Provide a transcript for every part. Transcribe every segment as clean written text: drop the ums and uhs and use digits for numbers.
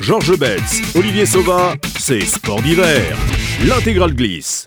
Georges Betz, Olivier Sauvin, c'est Sport d'hiver. L'intégrale glisse.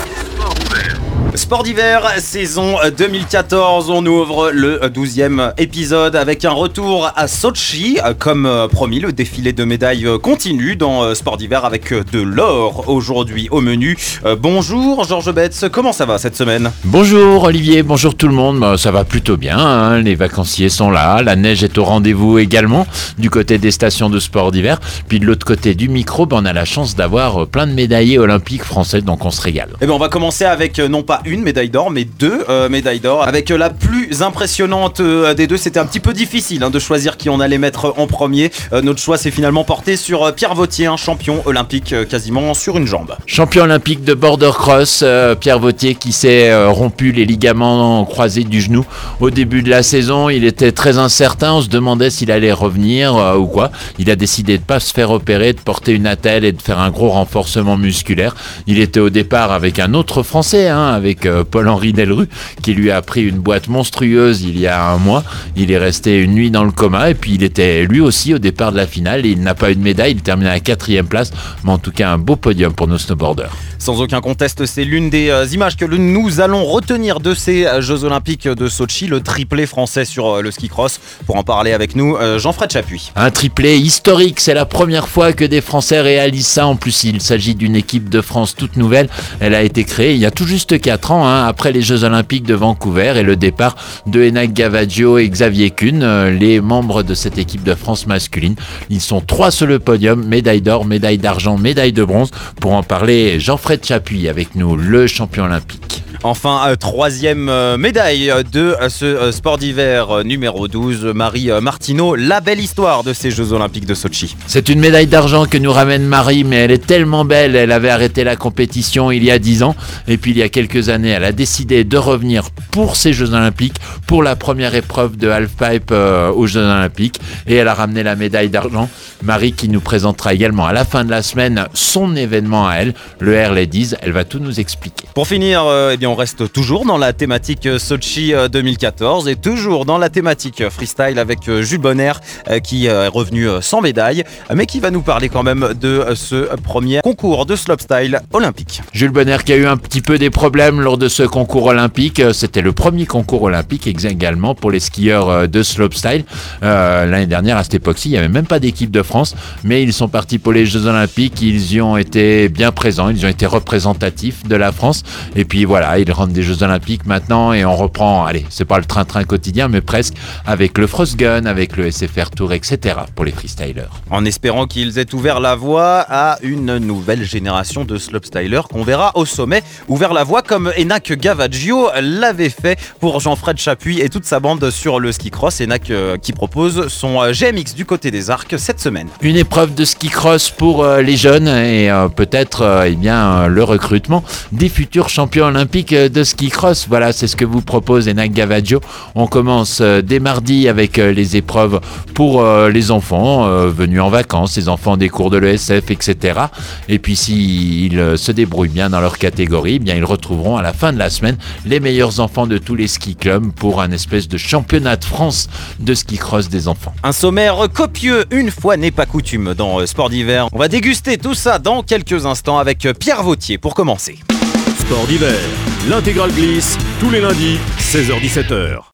Sport d'hiver, saison 2014, on ouvre le 12e épisode avec un retour à Sotchi. Comme promis, le défilé de médailles continue dans Sport d'hiver avec de l'or aujourd'hui au menu. Bonjour Georges Betz, comment ça va cette semaine ? Bonjour Olivier, bonjour tout le monde, ça va plutôt bien, hein. Les vacanciers sont là, la neige est au rendez-vous également du côté des stations de sport d'hiver. Puis de l'autre côté du micro, on a la chance d'avoir plein de médaillés olympiques français, donc on se régale. Et on va commencer avec non pas une médaille d'or, mais deux médailles d'or. Avec la plus impressionnante des deux, c'était un petit peu difficile de choisir qui on allait mettre en premier. Notre choix s'est finalement porté sur Pierre Vautier, un champion olympique quasiment sur une jambe. Champion olympique de border cross, Pierre Vautier qui s'est rompu les ligaments croisés du genou au début de la saison. Il était très incertain, on se demandait s'il allait revenir ou quoi. Il a décidé de ne pas se faire opérer, de porter une attelle et de faire un gros renforcement musculaire. Il était au départ avec un autre Français, avec Paul-Henri Delru, qui lui a pris une boîte monstrueuse il y a un mois. Il est resté une nuit dans le coma et puis il était lui aussi au départ de la finale et il n'a pas eu de médaille, il termine à la 4e place, mais en tout cas un beau podium pour nos snowboarders. Sans aucun conteste, c'est l'une des images que nous allons retenir de ces Jeux Olympiques de Sotchi, le triplé français sur le ski cross. Pour en parler avec nous, Jean-Fred Chapuis. Un triplé historique, c'est la première fois que des Français réalisent ça. En plus, il s'agit d'une équipe de France toute nouvelle. Elle a été créée il y a tout juste 4 ans, après les Jeux Olympiques de Vancouver et le départ de Enak Gavaggio et Xavier Kuhn, les membres de cette équipe de France masculine. Ils sont 3 sur le podium, médaille d'or, médaille d'argent, médaille de bronze. Pour en parler, Jean-Fred Chapuis avec nous, le champion olympique. Enfin, 3e médaille de ce sport d'hiver numéro 12, Marie Martineau, la belle histoire de ces Jeux Olympiques de Sotchi. C'est une médaille d'argent que nous ramène Marie, mais elle est tellement belle, elle avait arrêté la compétition il y a 10 ans, et puis il y a quelques années, elle a décidé de revenir pour ces Jeux Olympiques, pour la première épreuve de halfpipe aux Jeux Olympiques, et elle a ramené la médaille d'argent. Marie qui nous présentera également à la fin de la semaine son événement à elle, le Air Ladies, elle va tout nous expliquer. Pour finir, on reste toujours dans la thématique Sotchi 2014 et toujours dans la thématique freestyle avec Jules Bonner qui est revenu sans médaille, mais qui va nous parler quand même de ce premier concours de slopestyle olympique. Jules Bonner qui a eu un petit peu des problèmes lors de ce concours olympique. C'était le premier concours olympique également pour les skieurs de slopestyle. L'année dernière, à cette époque-ci, il n'y avait même pas d'équipe de France, mais ils sont partis pour les Jeux Olympiques. Ils y ont été bien présents, ils ont été représentatifs de la France. Et puis voilà, ils rentrent des Jeux Olympiques maintenant et on reprend, c'est pas le train-train quotidien, mais presque avec le Frostgun, avec le SFR Tour, etc. pour les freestylers. En espérant qu'ils aient ouvert la voie à une nouvelle génération de slopestylers qu'on verra au sommet, ouvert la voie comme Enak Gavaggio l'avait fait pour Jean-Fred Chapuis et toute sa bande sur le ski cross. Enak qui propose son GMX du côté des Arcs cette semaine. Une épreuve de ski cross pour les jeunes et peut-être le recrutement des futurs champions olympiques de ski cross. Voilà, c'est ce que vous propose Enak Gavaggio. On commence dès mardi avec les épreuves pour les enfants venus en vacances, les enfants des cours de l'ESF, etc. Et puis s'ils se débrouillent bien dans leur catégorie, ils retrouveront à la fin de la semaine les meilleurs enfants de tous les ski clubs pour un espèce de championnat de France de ski cross des enfants. Un sommaire copieux, une fois n'est pas coutume dans Sport d'hiver. On va déguster tout ça dans quelques instants avec Pierre Vautier pour commencer. Sport d'hiver. L'intégrale glisse tous les lundis, 16h-17h.